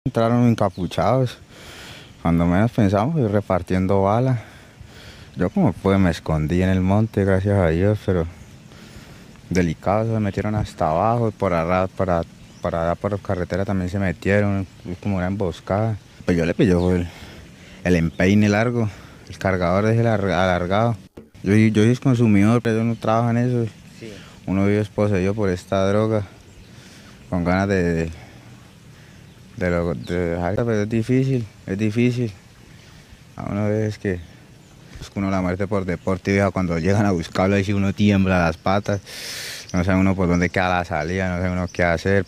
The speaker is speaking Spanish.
Entraron encapuchados. Cuando menos pensamos, y repartiendo balas. Yo como pude me escondí en el monte, gracias a Dios, pero delicados se metieron hasta abajo y para allá por carretera también se metieron, como una emboscada. Pues yo le pilló el empeine largo, el cargador es el alargado. Yo soy consumidor, pero yo no trabajo en eso. Sí. Uno vive poseído por esta droga, con ganas de dejar, pero es difícil. A uno veces que busca uno la muerte por deporte, vieja, cuando llegan a buscarlo ahí sí uno tiembla las patas, no sabe uno por dónde queda la salida, no sabe uno qué hacer.